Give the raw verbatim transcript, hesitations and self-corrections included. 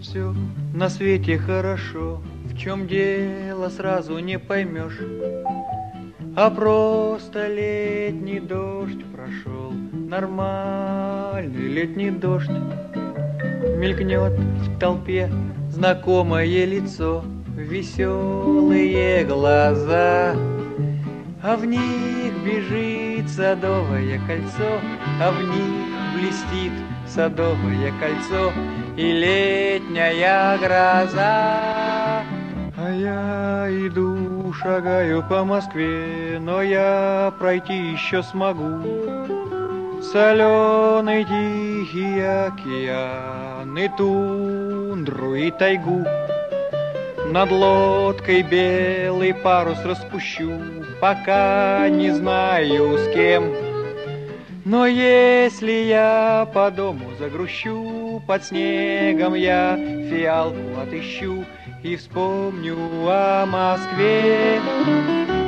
все на свете хорошо. В чем дело, сразу не поймешь, а просто летний дождь прошел. Нормальный летний дождь. Мелькнет в толпе знакомое лицо, веселые глаза, а в них бежит садовое кольцо, а в них блестит садовое кольцо и летняя гроза. А я иду, шагаю по Москве, но я пройти еще смогу. Соленый тихий океан и тундру и тайгу. Над лодкой белый парус распущу, пока не знаю с кем. Но если я по дому загрущу, под снегом я фиалку отыщу и вспомню о Москве.